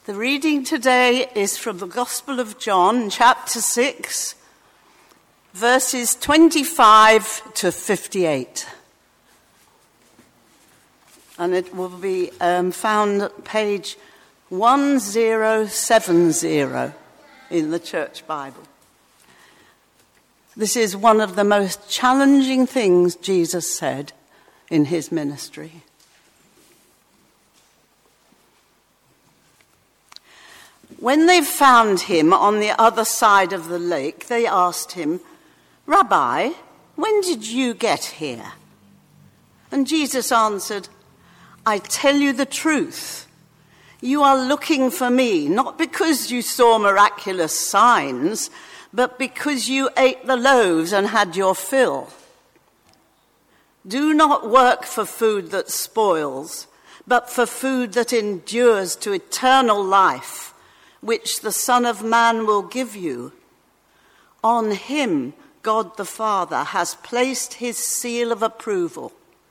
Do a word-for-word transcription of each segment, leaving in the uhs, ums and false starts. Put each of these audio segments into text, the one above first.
The reading today is from the Gospel of John, chapter six, verses twenty-five to fifty-eight. And it will be um, found at page one thousand seventy in the Church Bible. This is one of the most challenging things Jesus said in his ministry. When they found him on the other side of the lake, they asked him, "Rabbi, when did you get here?" And Jesus answered, "I tell you the truth. You are looking for me, not because you saw miraculous signs, but because you ate the loaves and had your fill. Do not work for food that spoils, but for food that endures to eternal life, which the Son of Man will give you. On him, God the Father has placed his seal of approval."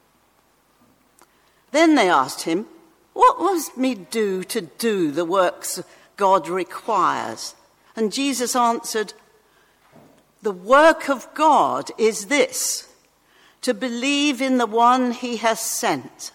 Then they asked him, "What must we do to do the works God requires?" And Jesus answered, "The work of God is this, to believe in the one he has sent."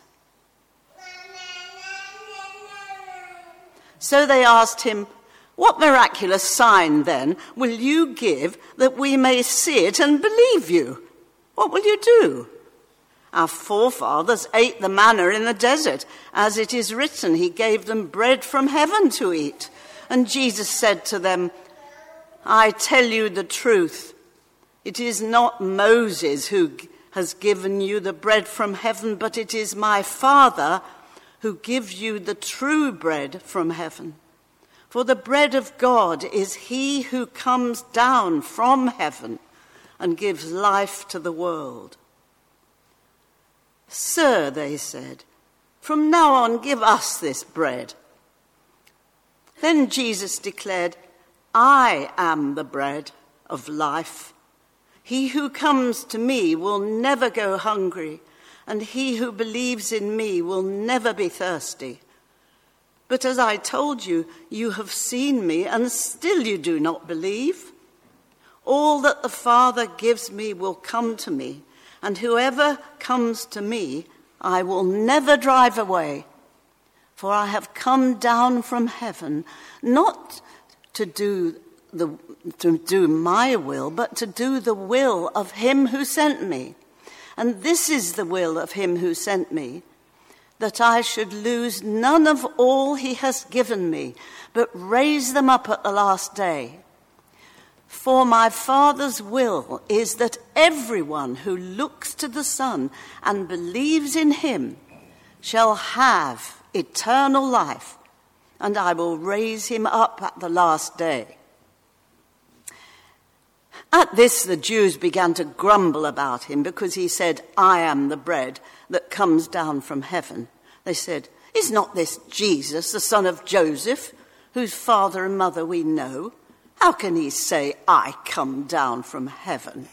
So they asked him, "What miraculous sign, then, will you give that we may see it and believe you? What will you do? Our forefathers ate the manna in the desert. As it is written, he gave them bread from heaven to eat." And Jesus said to them, "I tell you the truth. It is not Moses who has given you the bread from heaven, but it is my Father who gives you the true bread from heaven. For the bread of God is he who comes down from heaven and gives life to the world." "Sir," they said, "from now on give us this bread." Then Jesus declared, "I am the bread of life. He who comes to me will never go hungry, and he who believes in me will never be thirsty. But as I told you, you have seen me, and still you do not believe. All that the Father gives me will come to me, and whoever comes to me, I will never drive away. For I have come down from heaven, not to do the to do my will, but to do the will of him who sent me. And this is the will of him who sent me, that I should lose none of all he has given me, but raise them up at the last day. For my Father's will is that everyone who looks to the Son and believes in him shall have eternal life, and I will raise him up at the last day." At this, the Jews began to grumble about him because he said, "I am the bread that comes down from heaven." They said, "Is not this Jesus, the son of Joseph, whose father and mother we know? How can he say, 'I come down from heaven'?"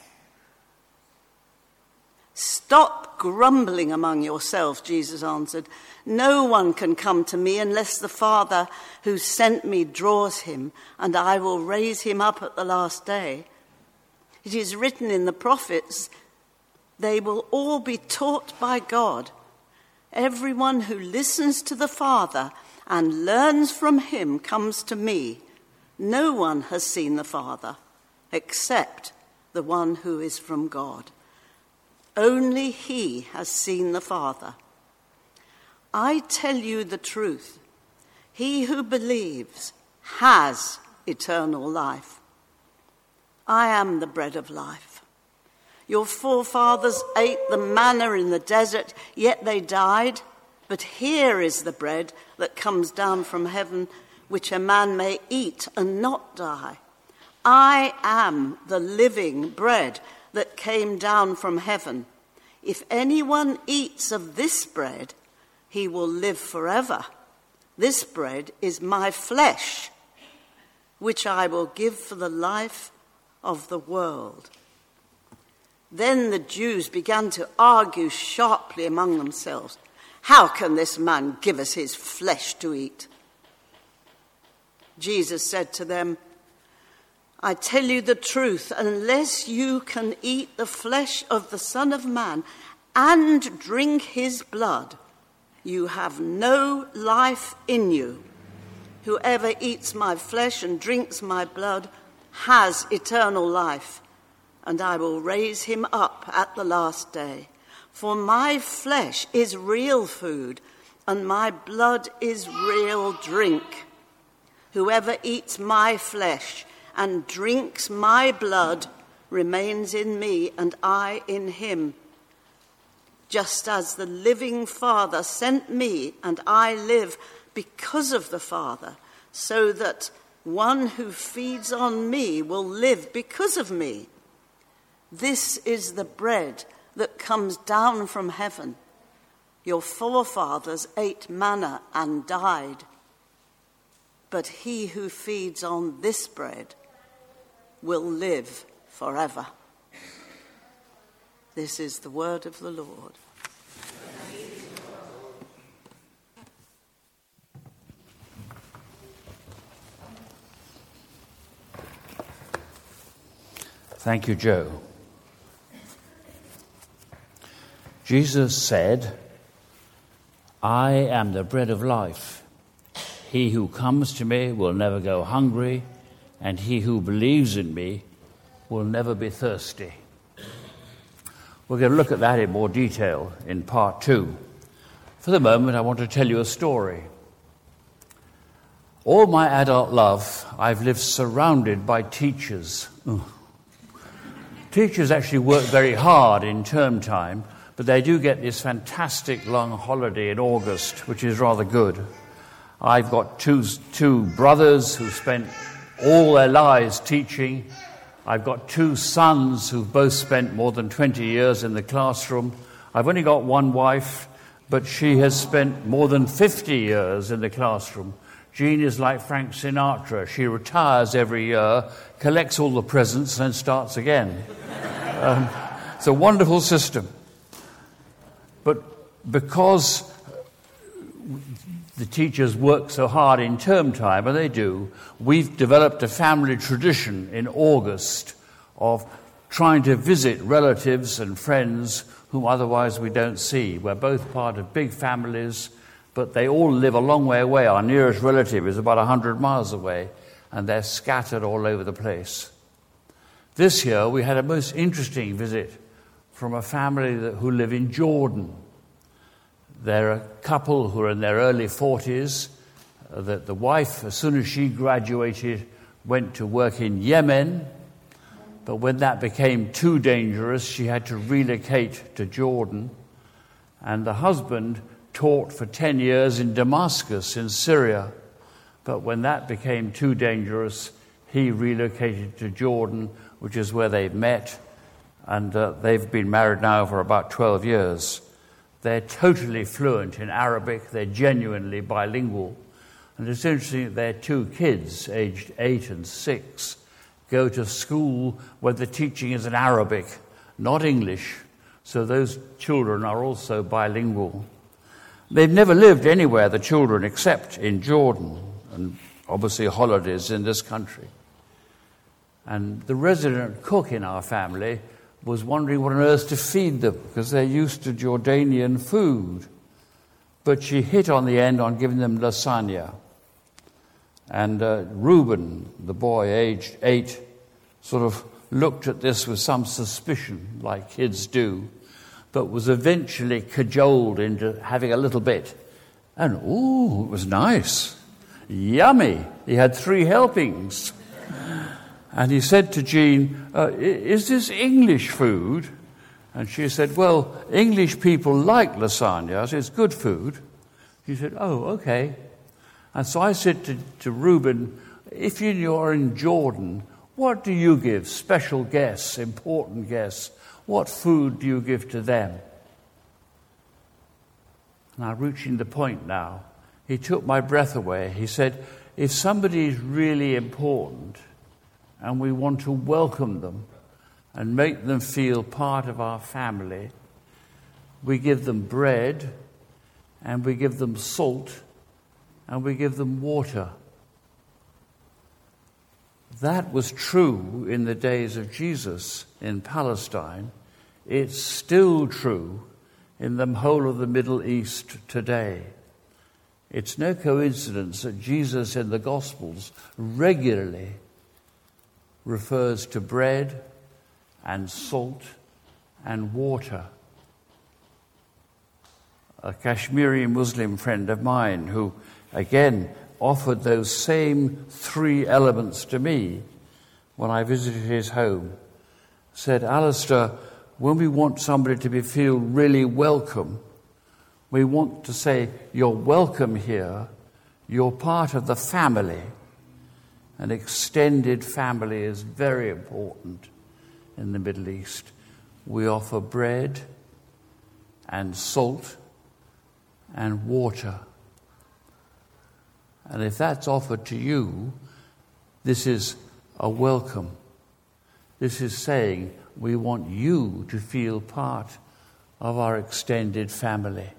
"Stop grumbling among yourselves," Jesus answered. "No one can come to me unless the Father who sent me draws him, and I will raise him up at the last day. It is written in the prophets, they will all be taught by God. Everyone who listens to the Father and learns from him comes to me. No one has seen the Father except the one who is from God. Only he has seen the Father. I tell you the truth. He who believes has eternal life. I am the bread of life. Your forefathers ate the manna in the desert, yet they died. But here is the bread that comes down from heaven, which a man may eat and not die. I am the living bread that came down from heaven. If anyone eats of this bread, he will live forever. This bread is my flesh, which I will give for the life of the world." Then the Jews began to argue sharply among themselves. "How can this man give us his flesh to eat?" Jesus said to them, I tell you the truth, unless you can eat the flesh of the Son of Man and drink his blood, you have no life in you. Whoever eats my flesh and drinks my blood has eternal life, and I will raise him up at the last day. For my flesh is real food, and my blood is real drink. Whoever eats my flesh and drinks my blood remains in me, and I in him. Just as the living Father sent me, and I live because of the Father, so that one who feeds on me will live because of me. This is the bread that comes down from heaven. Your forefathers ate manna and died. But he who feeds on this bread will live forever. This is the word of the Lord. Thank you, Joe. Jesus said, I am the bread of life. He who comes to me will never go hungry, and he who believes in me will never be thirsty. We're going to look at that in more detail in part two. For the moment, I want to tell you a story. All my adult life, I've lived surrounded by teachers. Ugh. Teachers actually work very hard in term time, but they do get this fantastic long holiday in August, which is rather good. I've got two, two brothers who spent all their lives teaching. I've got two sons who've both spent more than twenty years in the classroom. I've only got one wife, but she has spent more than fifty years in the classroom. Jean is like Frank Sinatra. She retires every year, collects all the presents, and then starts again. Um, it's a wonderful system. But because the teachers work so hard in term time, and they do, we've developed a family tradition in August of trying to visit relatives and friends whom otherwise we don't see. We're both part of big families, but they all live a long way away. Our nearest relative is about one hundred miles away, and they're scattered all over the place. This year, we had a most interesting visit from a family that, who live in Jordan. They're a couple who are in their early forties. Uh, that the wife, as soon as she graduated, went to work in Yemen. But when that became too dangerous, she had to relocate to Jordan. And the husband taught for ten years in Damascus in Syria. But when that became too dangerous, he relocated to Jordan, which is where they met. And uh, they've been married now for about twelve years. They're totally fluent in Arabic. They're genuinely bilingual. And it's interesting that their two kids, aged eight and six, go to school where the teaching is in Arabic, not English. So those children are also bilingual. They've never lived anywhere, the children, except in Jordan, and obviously holidays in this country. And the resident cook in our family was wondering what on earth to feed them, because they're used to Jordanian food. But she hit on the end on giving them lasagna. And uh, Reuben, the boy aged eight, sort of looked at this with some suspicion, like kids do, but was eventually cajoled into having a little bit. And, ooh, it was nice. Yummy. He had three helpings. And he said to Jean, uh, is this English food? And she said, well, English people like lasagna. I said, it's good food. She said, oh, okay. And so I said to, to Reuben, if you're in Jordan, what do you give special guests, important guests? What food do you give to them? Now, reaching the point now, he took my breath away. He said, if somebody is really important and we want to welcome them and make them feel part of our family, we give them bread and we give them salt and we give them water. That was true in the days of Jesus in Palestine. It's still true in the whole of the Middle East today. It's no coincidence that Jesus in the Gospels regularly refers to bread and salt and water. A Kashmiri Muslim friend of mine who, again, offered those same three elements to me when I visited his home, said, Alistair, when we want somebody to be, feel really welcome, we want to say, you're welcome here, you're part of the family. An extended family is very important in the Middle East. We offer bread and salt and water. And if that's offered to you, this is a welcome. This is saying we want you to feel part of our extended family.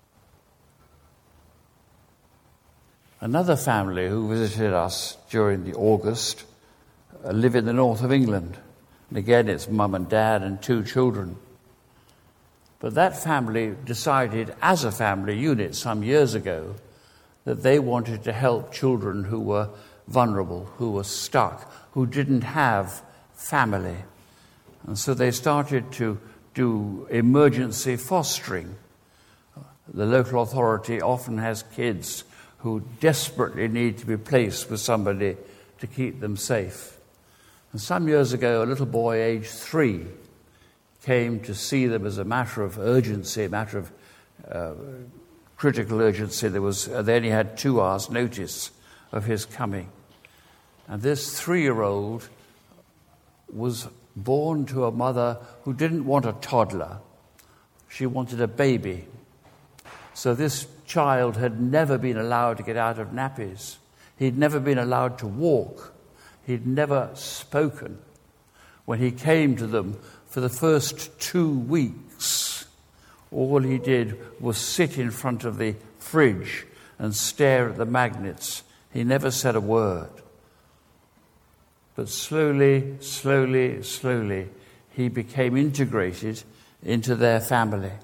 Another family who visited us during the August uh, live in the north of England. And again, it's mum and dad and two children. But that family decided as a family unit some years ago that they wanted to help children who were vulnerable, who were stuck, who didn't have family. And so they started to do emergency fostering. The local authority often has kids who desperately need to be placed with somebody to keep them safe. And some years ago, a little boy aged three came to see them as a matter of urgency, a matter of uh, critical urgency. There was, uh, they only had two hours' notice of his coming. And this three-year-old was born to a mother who didn't want a toddler. She wanted a baby. So this child had never been allowed to get out of nappies. He'd never been allowed to walk. He'd never spoken. When he came to them for the first two weeks, all he did was sit in front of the fridge and stare at the magnets. He never said a word. But slowly, slowly, slowly, he became integrated into their family.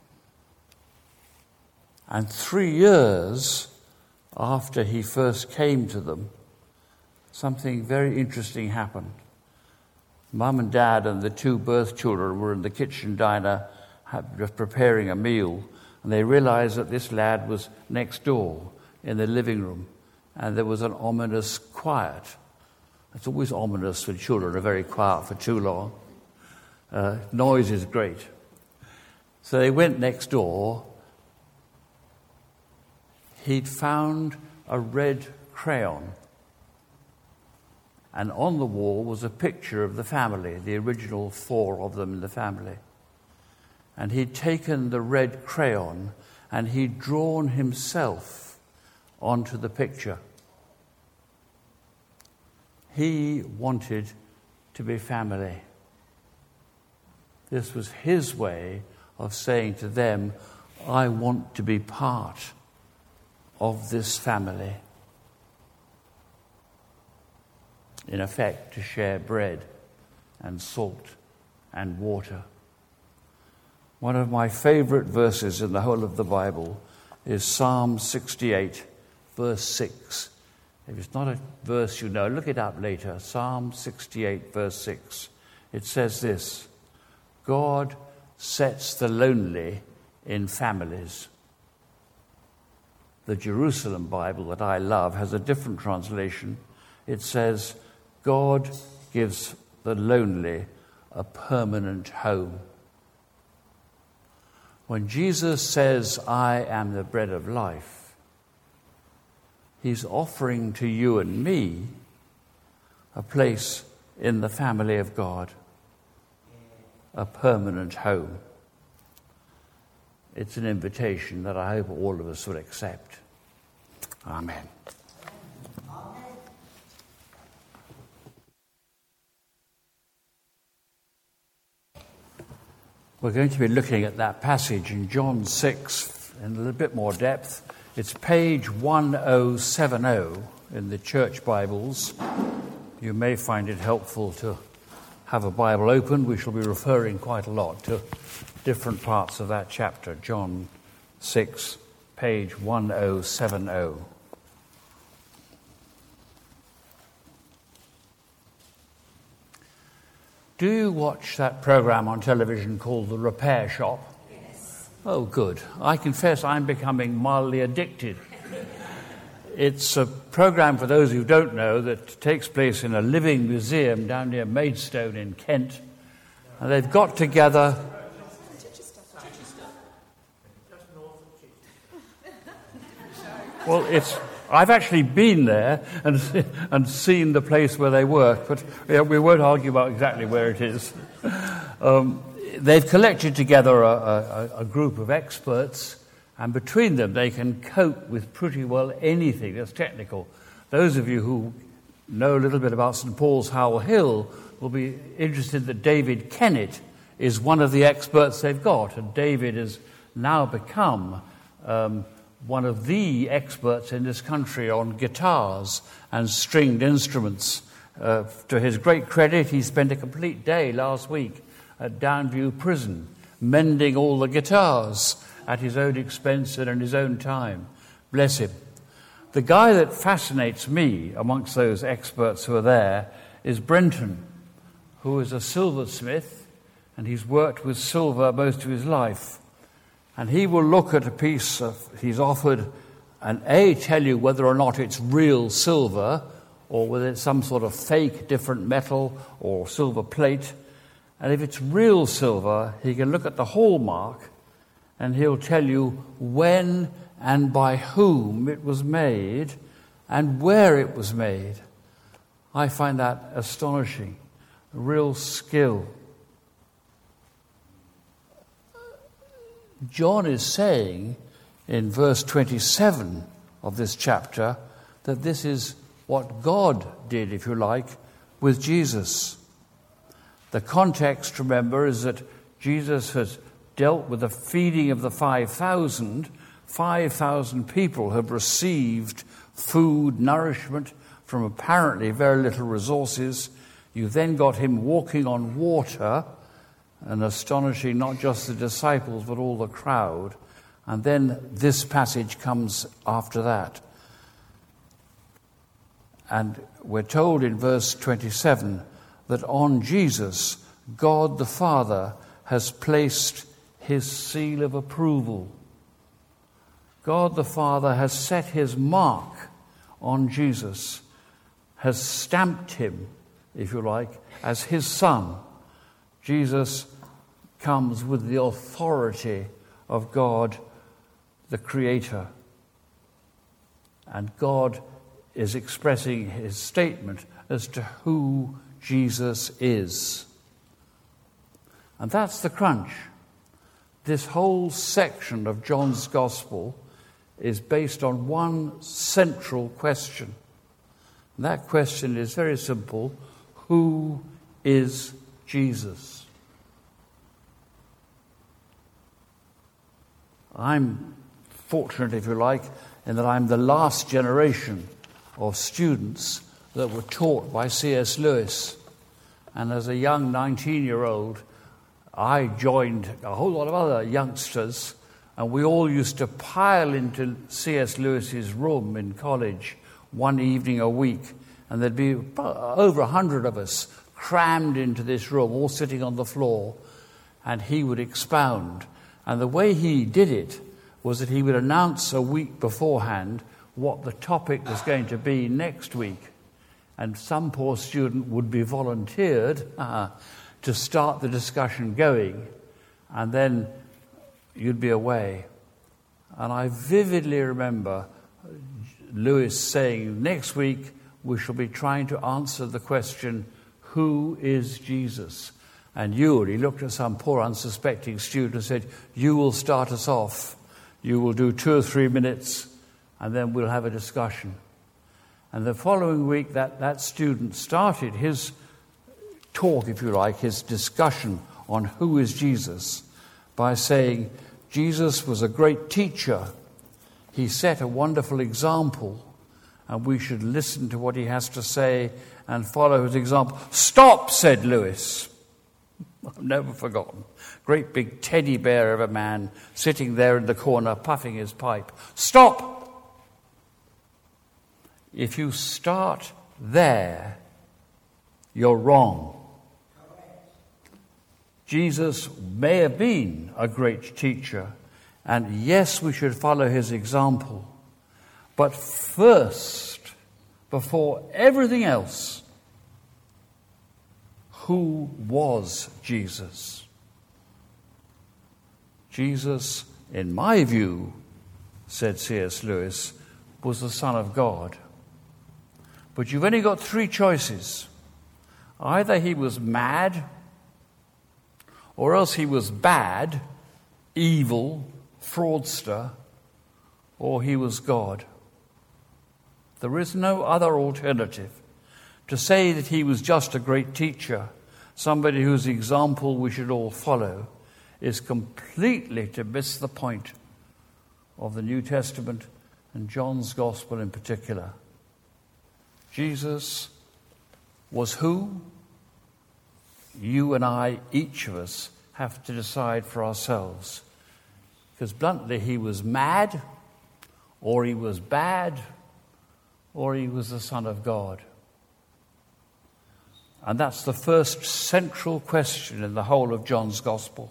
And three years after he first came to them, something very interesting happened. Mum and Dad and the two birth children were in the kitchen diner preparing a meal, and they realized that this lad was next door in the living room, and there was an ominous quiet. It's always ominous when children are very quiet for too long. Uh, noise is great. So they went next door. He'd found a red crayon, and on the wall was a picture of the family, the original four of them in the family. And he'd taken the red crayon and he'd drawn himself onto the picture. He wanted to be family. This was his way of saying to them, I want to be part of this family. In effect, to share bread and salt and water. One of my favorite verses in the whole of the Bible is Psalm sixty-eight, verse six. If it's not a verse you know, look it up later. Psalm sixty-eight, verse six. It says this: God sets the lonely in families. The Jerusalem Bible that I love has a different translation. It says, God gives the lonely a permanent home. When Jesus says, I am the bread of life, he's offering to you and me a place in the family of God, a permanent home. It's an invitation that I hope all of us will accept. Amen. We're going to be looking at that passage in John six in a little bit more depth. It's page ten seventy in the church Bibles. you may find it helpful to have a Bible open. We shall be referring quite a lot to different parts of that chapter, John six, page one oh seven oh. Do you watch that program on television called The Repair Shop? Yes. Oh, good. I confess I'm becoming mildly addicted. It's a program, for those who don't know, that takes place in a living museum down near Maidstone in Kent. And they've got together... Well, it's... I've actually been there and and seen the place where they work, but yeah, we won't argue about exactly where it is. Um, they've collected together a, a, a group of experts, and between them they can cope with pretty well anything that's technical. Those of you who know a little bit about Saint Paul's Howell Hill will be interested that David Kennett is one of the experts they've got, and David has now become... Um, one of the experts in this country on guitars and stringed instruments. Uh, to his great credit, he spent a complete day last week at Downview Prison mending all the guitars at his own expense and in his own time. Bless him. The guy that fascinates me amongst those experts who are there is Brenton, who is a silversmith, and he's worked with silver most of his life. And he will look at a piece of, he's offered, and A, tell you whether or not it's real silver, or whether it's some sort of fake different metal or silver plate. And if it's real silver, he can look at the hallmark, and he'll tell you when and by whom it was made, and where it was made. I find that astonishing, a real skill. John is saying in verse twenty-seven of this chapter that this is what God did, if you like, with Jesus. The context, remember, is that Jesus has dealt with the feeding of the five thousand. five thousand people have received food, nourishment from apparently very little resources. You then got him walking on water, and astonishing not just the disciples but all the crowd. And then this passage comes after that. And we're told in verse twenty-seven that on Jesus, God the Father has placed his seal of approval. God the Father has set his mark on Jesus, has stamped him, if you like, as his son. Jesus comes with the authority of God, the Creator. And God is expressing his statement as to who Jesus is. And that's the crunch. This whole section of John's Gospel is based on one central question. And that question is very simple. Who is Jesus? I'm fortunate, if you like, in that I'm the last generation of students that were taught by C S Lewis. And as a young nineteen-year-old, I joined a whole lot of other youngsters, and we all used to pile into C S Lewis's room in college one evening a week, and there'd be over a hundred of us crammed into this room, all sitting on the floor, and he would expound. And the way he did it was that he would announce a week beforehand what the topic was going to be next week. And some poor student would be volunteered uh, to start the discussion going, and then you'd be away. And I vividly remember Lewis saying, next week we shall be trying to answer the question, who is Jesus? And you, he looked at some poor unsuspecting student and said, you will start us off. You will do two or three minutes, and then we'll have a discussion. And the following week, that, that student started his talk, if you like, his discussion on who is Jesus, by saying, Jesus was a great teacher. He set a wonderful example, and we should listen to what he has to say and follow his example. "Stop," said Lewis. I've never forgotten. Great big teddy bear of a man sitting there in the corner puffing his pipe. "Stop!" If you start there, you're wrong. Jesus may have been a great teacher, and yes, we should follow his example. But first, before everything else, who was Jesus? Jesus, in my view, said C S Lewis, was the Son of God. But you've only got three choices. Either he was mad, or else he was bad, evil, fraudster, or he was God. There is no other alternative. To say that he was just a great teacher, somebody whose example we should all follow, is completely to miss the point of the New Testament and John's Gospel in particular. Jesus was who? You and I, each of us, have to decide for ourselves. Because bluntly, he was mad, or he was bad, or he was the Son of God. And that's the first central question in the whole of John's Gospel.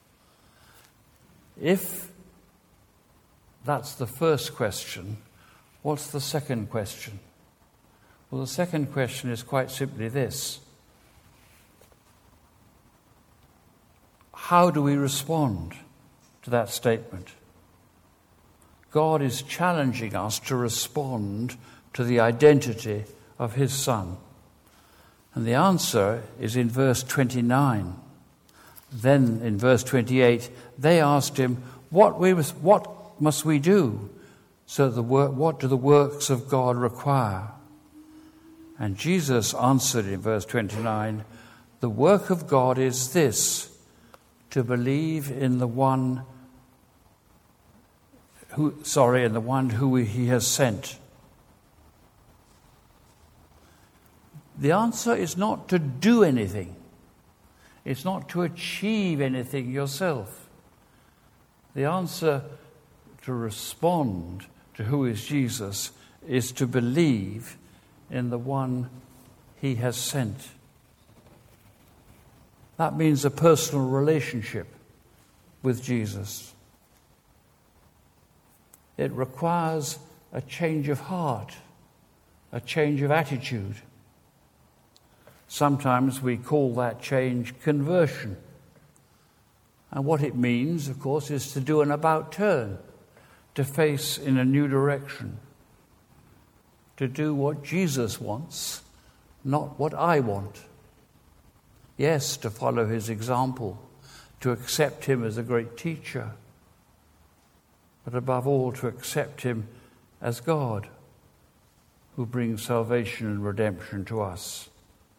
If that's the first question, what's the second question? Well, the second question is quite simply this. How do we respond to that statement? God is challenging us to respond to the identity of his Son. And the answer is in verse twenty-nine. Then in verse twenty-eight, they asked him, what, we must, what must we do? So the work, what do the works of God require? And Jesus answered in verse twenty-nine, the work of God is this, to believe in the one who, sorry, in the one who he has sent. The answer is not to do anything. It's not to achieve anything yourself. The answer to respond to who is Jesus is to believe in the one he has sent. That means a personal relationship with Jesus. It requires a change of heart, a change of attitude. Sometimes we call that change conversion. And what it means, of course, is to do an about turn, to face in a new direction, to do what Jesus wants, not what I want. Yes, to follow his example, to accept him as a great teacher, but above all to accept him as God, who brings salvation and redemption to us.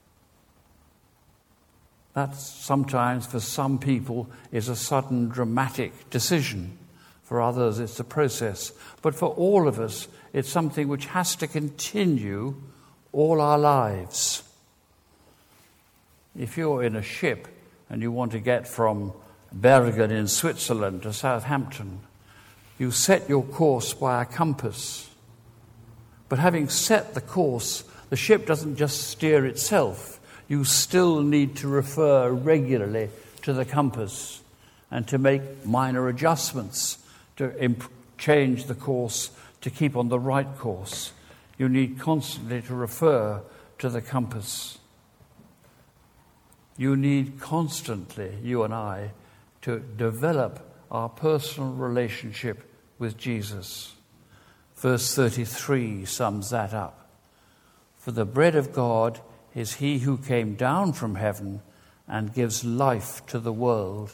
That sometimes, for some people, is a sudden dramatic decision. For others, it's a process. But for all of us, it's something which has to continue all our lives. If you're in a ship and you want to get from Bergen in Switzerland to Southampton, you set your course by a compass. But having set the course, the ship doesn't just steer itself. You still need to refer regularly to the compass and to make minor adjustments to imp- change the course to keep on the right course. You need constantly to refer to the compass. You need constantly, you and I, to develop our personal relationship with Jesus. Verse thirty-three sums that up. For the bread of God is he who came down from heaven and gives life to the world.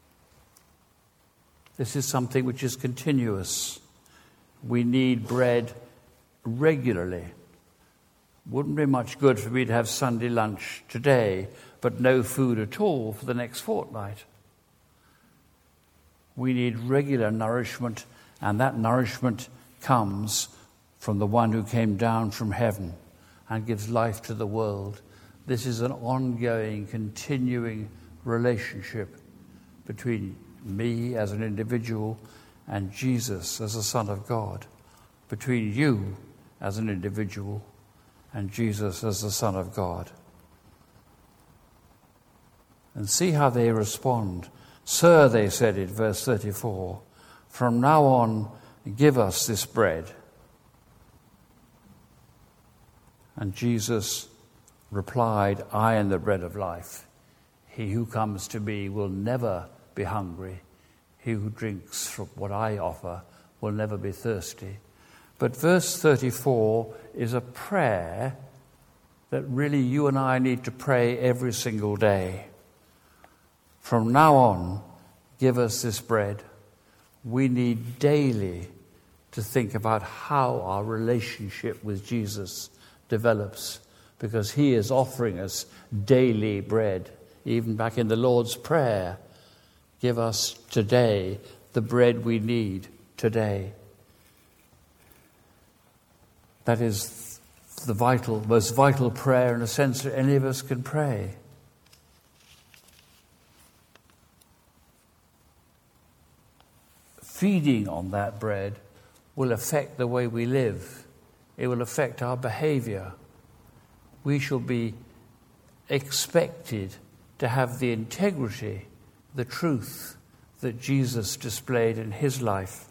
This is something which is continuous. We need bread regularly. Wouldn't be much good for me to have Sunday lunch today, but no food at all for the next fortnight. We need regular nourishment, and that nourishment comes from the one who came down from heaven and gives life to the world. This is an ongoing, continuing relationship between me as an individual and Jesus as the Son of God, between you as an individual and Jesus as the Son of God. And see how they respond. Sir, they said in verse thirty-four, from now on, give us this bread. And Jesus replied, I am the bread of life. He who comes to me will never be hungry. He who drinks from what I offer will never be thirsty. But verse thirty-four is a prayer that really you and I need to pray every single day. From now on, give us this bread. We need daily to think about how our relationship with Jesus develops, because he is offering us daily bread. Even back in the Lord's Prayer, give us today the bread we need today. That is the vital, most vital prayer in a sense that any of us can pray. Feeding on that bread will affect the way we live. It will affect our behavior. We shall be expected to have the integrity, the truth that Jesus displayed in his life.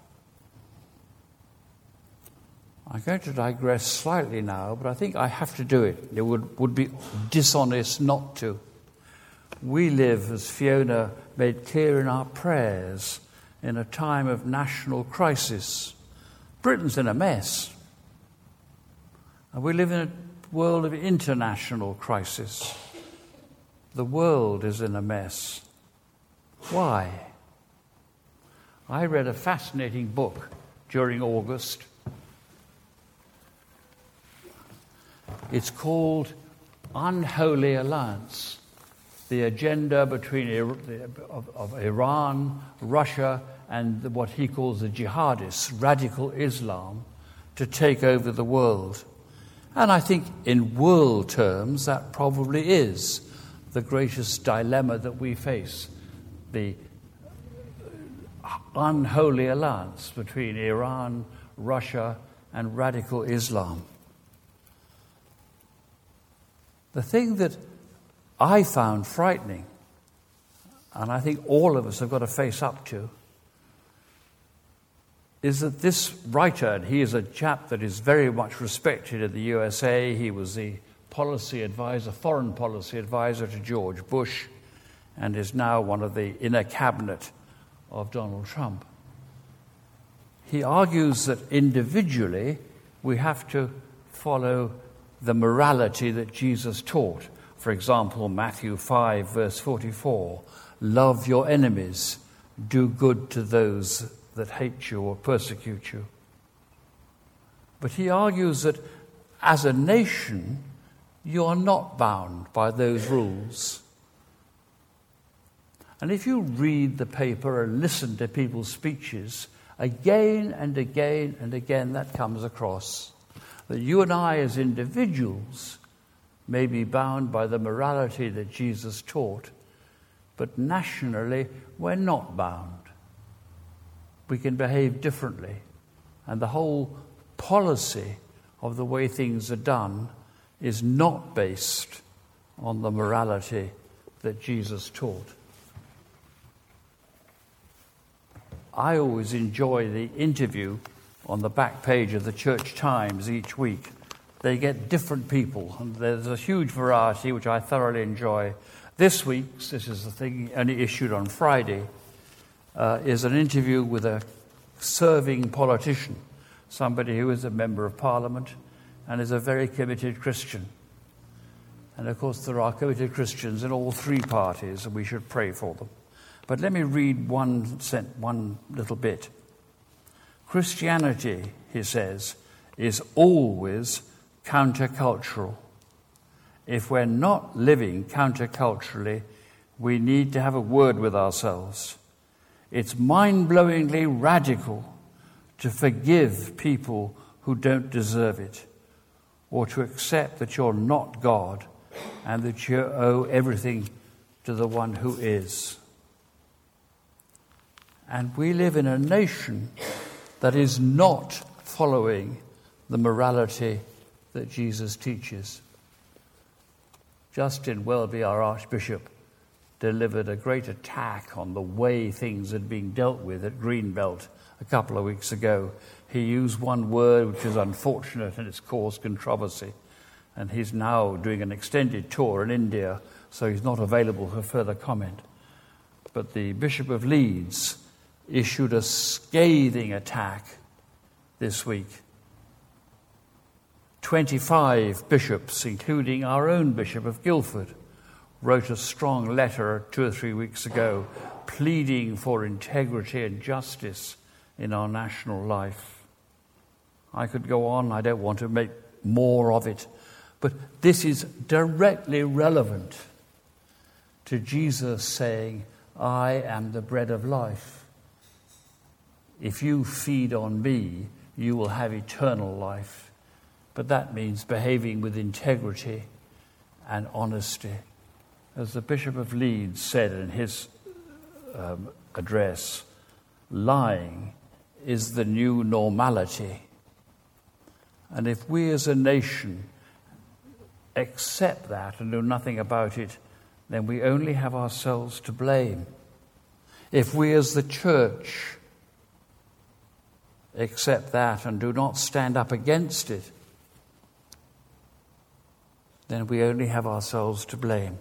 I'm going to digress slightly now, but I think I have to do it. It would, would be dishonest not to. We live, as Fiona made clear in our prayers, in a time of national crisis. Britain's in a mess. And we live in a world of international crisis. The world is in a mess. Why? I read a fascinating book during August. It's called Unholy Alliance, the agenda between of, of Iran, Russia, and what he calls the jihadists, radical Islam, to take over the world. And I think in world terms, that probably is the greatest dilemma that we face, the unholy alliance between Iran, Russia, and radical Islam. The thing that I found frightening, and I think all of us have got to face up to, is that this writer, and he is a chap that is very much respected in the U S A, he was the policy advisor, foreign policy advisor to George Bush, and is now one of the inner cabinet of Donald Trump. He argues that individually we have to follow the morality that Jesus taught. For example, Matthew five, verse forty-four, love your enemies, do good to those that hate you or persecute you. But he argues that as a nation, you are not bound by those rules. And if you read the paper and listen to people's speeches, again and again and again that comes across, that you and I as individuals may be bound by the morality that Jesus taught, but nationally we're not bound. We can behave differently. And the whole policy of the way things are done is not based on the morality that Jesus taught. I always enjoy the interview on the back page of the Church Times each week. They get different people, and there's a huge variety, which I thoroughly enjoy. This week's, this is the thing only issued on Friday, uh, is an interview with a serving politician, somebody who is a member of Parliament and is a very committed Christian. And of course there are committed Christians in all three parties, and we should pray for them. But let me read one, one little bit. Christianity, he says, is always countercultural. If we're not living counterculturally, we need to have a word with ourselves. It's mind-blowingly radical to forgive people who don't deserve it, or to accept that you're not God and that you owe everything to the one who is. And we live in a nation that is not following the morality that Jesus teaches. Justin Welby, our Archbishop, delivered a great attack on the way things had been dealt with at Greenbelt a couple of weeks ago. He used one word which is unfortunate and it's caused controversy. And he's now doing an extended tour in India, so he's not available for further comment. But the Bishop of Leeds issued a scathing attack this week. twenty-five bishops, including our own Bishop of Guildford, wrote a strong letter two or three weeks ago pleading for integrity and justice in our national life. I could go on, I don't want to make more of it, but this is directly relevant to Jesus saying, I am the bread of life. If you feed on me, you will have eternal life. But that means behaving with integrity and honesty. As the Bishop of Leeds said in his um, address, lying is the new normality. And if we as a nation accept that and do nothing about it, then we only have ourselves to blame. If we as the church accept that and do not stand up against it, then we only have ourselves to blame.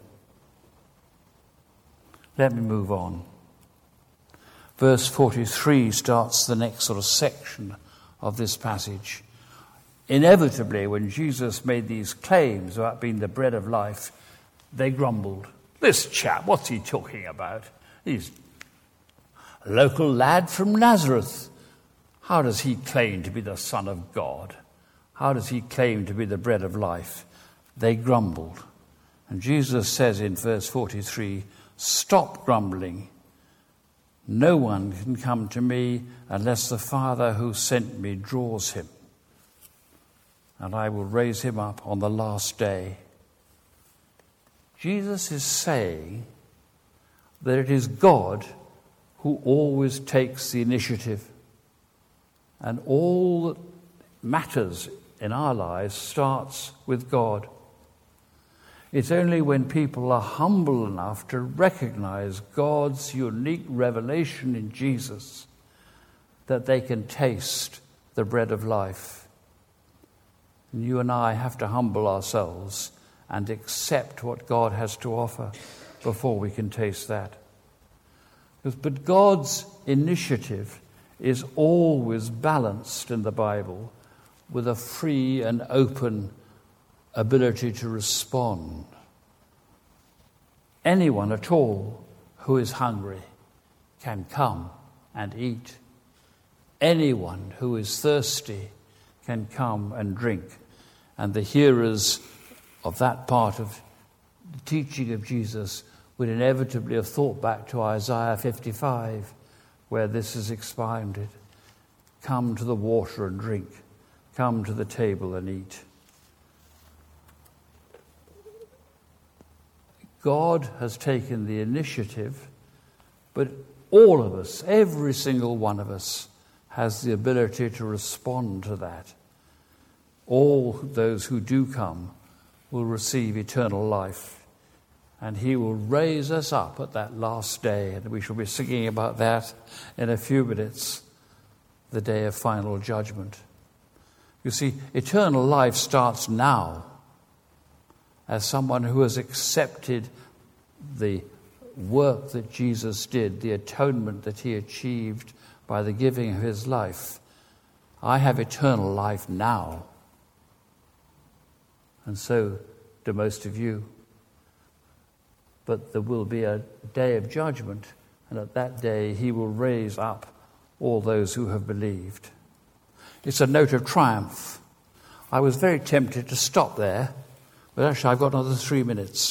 Let me move on. Verse forty-three starts the next sort of section of this passage. Inevitably, when Jesus made these claims about being the bread of life, they grumbled. This chap, what's he talking about? He's a local lad from Nazareth. How does he claim to be the Son of God? How does he claim to be the bread of life? They grumbled. And Jesus says in verse forty-three, stop grumbling. No one can come to me unless the Father who sent me draws him. And I will raise him up on the last day. Jesus is saying that it is God who always takes the initiative. And all that matters in our lives starts with God. It's only when people are humble enough to recognize God's unique revelation in Jesus that they can taste the bread of life. And you and I have to humble ourselves and accept what God has to offer before we can taste that. But God's initiative is always balanced in the Bible with a free and open ability to respond. Anyone at all who is hungry can come and eat. Anyone who is thirsty can come and drink. And the hearers of that part of the teaching of Jesus would inevitably have thought back to Isaiah fifty-five, where this is expounded. Come to the water and drink. Come to the table and eat. God has taken the initiative, but all of us, every single one of us, has the ability to respond to that. All those who do come will receive eternal life, and he will raise us up at that last day, and we shall be singing about that in a few minutes, the day of final judgment. You see, eternal life starts now. As someone who has accepted the work that Jesus did, the atonement that he achieved by the giving of his life, I have eternal life now. And so do most of you. But there will be a day of judgment, and at that day he will raise up all those who have believed. It's a note of triumph. I was very tempted to stop there, but actually I've got another three minutes.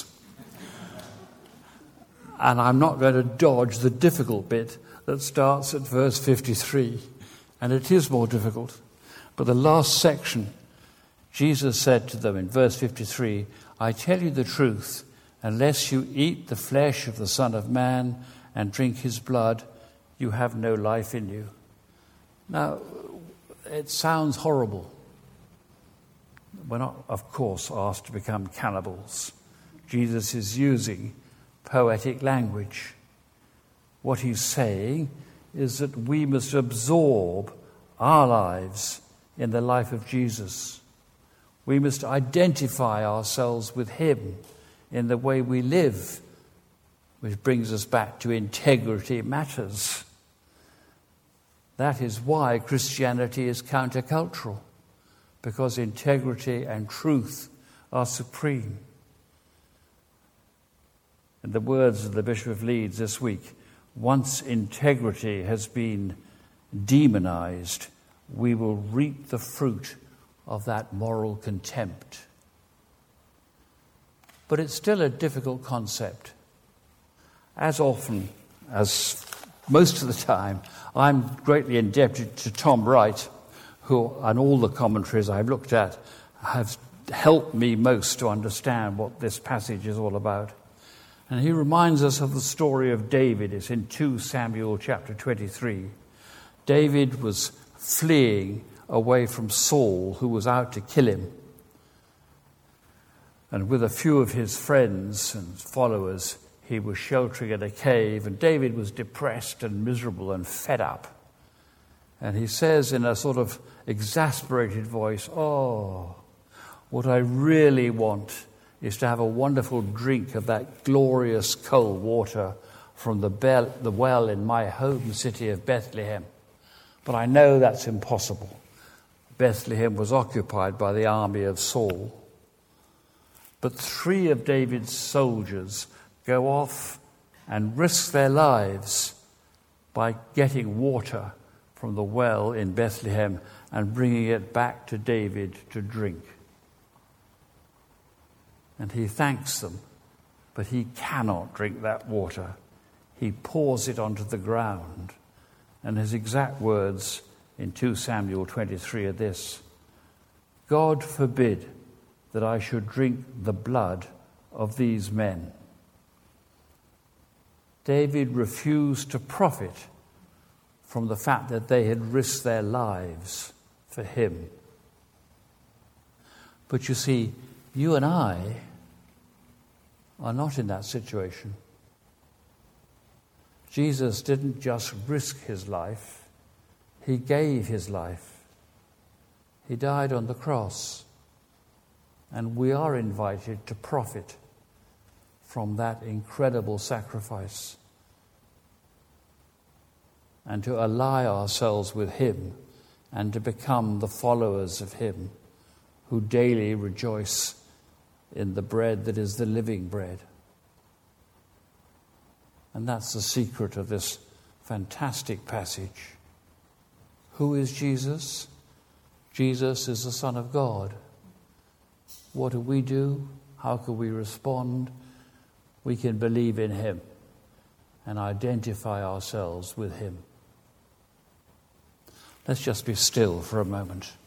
And I'm not going to dodge the difficult bit that starts at verse fifty-three. And it is more difficult. But the last section, Jesus said to them in verse fifty-three, I tell you the truth, unless you eat the flesh of the Son of Man and drink his blood, you have no life in you. Now, it sounds horrible. We're not, of course, asked to become cannibals. Jesus is using poetic language. What he's saying is that we must absorb our lives in the life of Jesus. We must identify ourselves with him in the way we live, which brings us back to integrity matters. That is why Christianity is countercultural, because integrity and truth are supreme. In the words of the Bishop of Leeds this week, once integrity has been demonized, we will reap the fruit of that moral contempt. But it's still a difficult concept. As often, as most of the time, I'm greatly indebted to Tom Wright, who, on all the commentaries I've looked at, have helped me most to understand what this passage is all about. And he reminds us of the story of David. It's in Second Samuel chapter twenty-three. David was fleeing away from Saul, who was out to kill him. And with a few of his friends and followers, he was sheltering in a cave, and David was depressed and miserable and fed up. And he says in a sort of exasperated voice, oh, what I really want is to have a wonderful drink of that glorious cold water from the, bell, the well in my home city of Bethlehem. But I know that's impossible. Bethlehem was occupied by the army of Saul. But three of David's soldiers go off and risk their lives by getting water from the well in Bethlehem and bringing it back to David to drink. And he thanks them, but he cannot drink that water. He pours it onto the ground. And his exact words in Second Samuel twenty-three are this: God forbid that I should drink the blood of these men. David refused to profit from the fact that they had risked their lives for him. But you see, you and I are not in that situation. Jesus didn't just risk his life, he gave his life. He died on the cross, and we are invited to profit from that incredible sacrifice and to ally ourselves with him and to become the followers of him who daily rejoice in the bread that is the living bread. And that's the secret of this fantastic passage. Who is Jesus? Jesus is the Son of God. What do we do? How can we respond? We can believe in him and identify ourselves with him. Let's just be still for a moment.